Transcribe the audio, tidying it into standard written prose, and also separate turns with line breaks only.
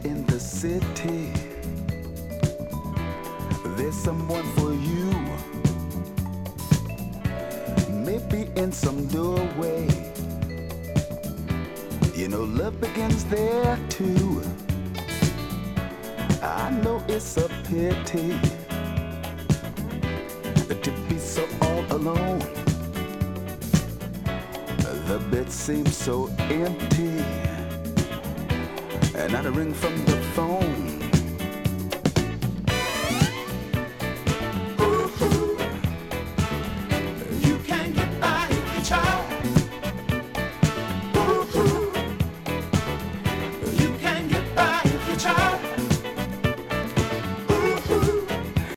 in the city. There's someone for you. Maybe in some doorway. You know love begins there too. I know it's a pity to be so all alone. The bed seems so empty, and not a ring from the phone.